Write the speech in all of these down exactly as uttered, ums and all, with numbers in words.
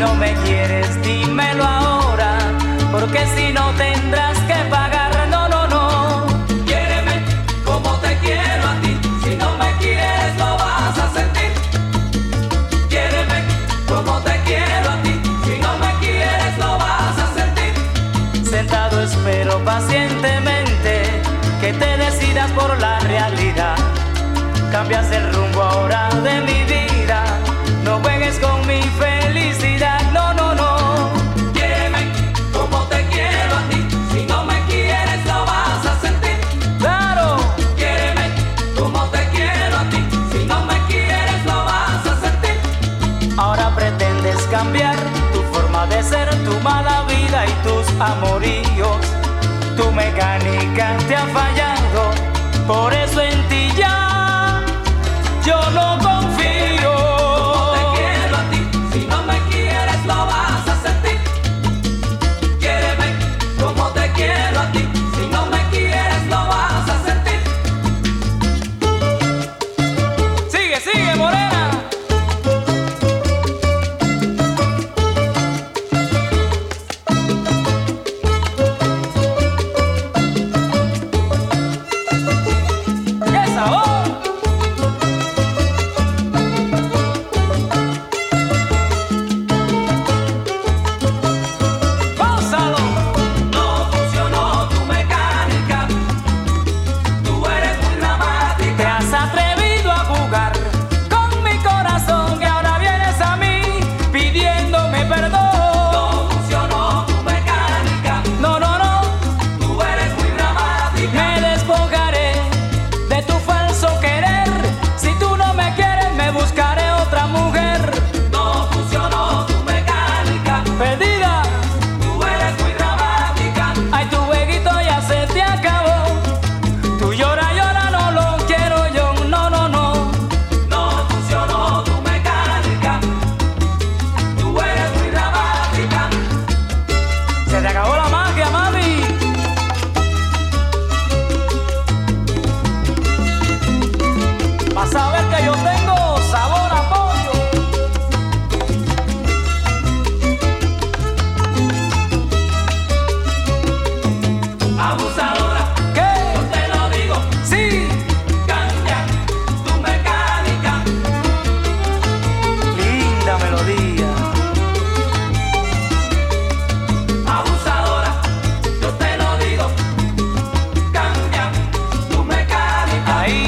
no me quieres, dímelo ahora, porque si no tendrás que pagar. No, no, no. Quiéreme como te quiero a ti, si no me quieres lo vas a sentir. Quiéreme como te quiero a ti, si no me quieres lo vas a sentir. Sentado espero pacientemente que te decidas por la realidad. Cambias el rumbo ahora de mi vida, no juegues con mi felicidad. No, no, no. Quiéreme como te quiero a ti, si no me quieres lo vas a sentir. ¡Claro! Quiéreme como te quiero a ti, si no me quieres lo vas a sentir. Ahora pretendes cambiar tu forma de ser, tu mala vida y tus amoríos. Tu mecánica te ha fallado, por eso en ti ya yo no confío. Como te quiero a ti, si no me quieres lo vas a sentir. Quiéreme como te quiero a ti, si no me quieres lo vas a sentir. Sigue, sigue, morena. ¡Qué sabor! ¡Gózalo! No funcionó tu mecánica, tú eres muy Te dramática. has atrevido a jugar con mi corazón y ahora vienes a mí pidiéndome perdón. No funcionó tu mecánica, No, no, no, tú eres muy dramática. me despojaré de tu falso querer. Si tú no me quieres, me buscaré otra mujer. No funcionó tu mecánica, Perdida, tú eres muy dramática. ay, tu jueguito ya se te acabó. Tú llora, llora, no lo quiero yo. No, no, no. No funcionó tu mecánica, tú eres muy dramática. Se te acabó la magia, mami. Vas a ver que yo tengo sabor a pollo. Abusadora, ¿Qué? yo te lo digo, Sí. cambia tu mecánica. Linda melodía. Abusadora, yo te lo digo, cambia tu mecánica. Ahí.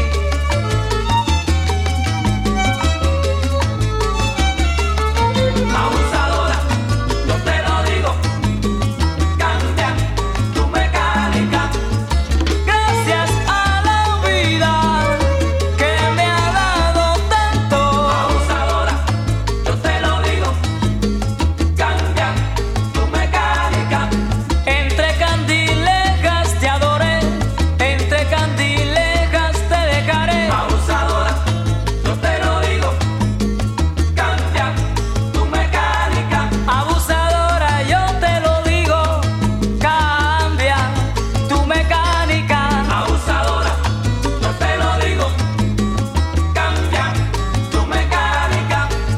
Abusadora, yo te lo digo, cambia tu mecánica. Gracias a la vida que me ha dado tanto. Abusadora, yo te lo digo, cambia tu mecánica. Entre candilejas te adoré, entre candilejas te dejaré. Abusadora, yo te lo digo, cambia tu mecánica. Abusadora, yo te lo digo, cambia tu mecánica. Abusadora, yo te lo digo, cambia tu mecánica.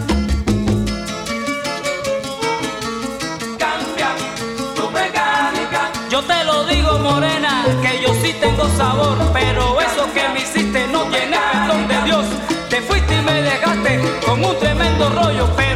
Cambia tu mecánica. Yo te lo digo, morena, que yo sí tengo sabor, pero eso que me hiciste no tiene perdón de Dios. Te fuiste y me dejaste con un tremendo rollo, pero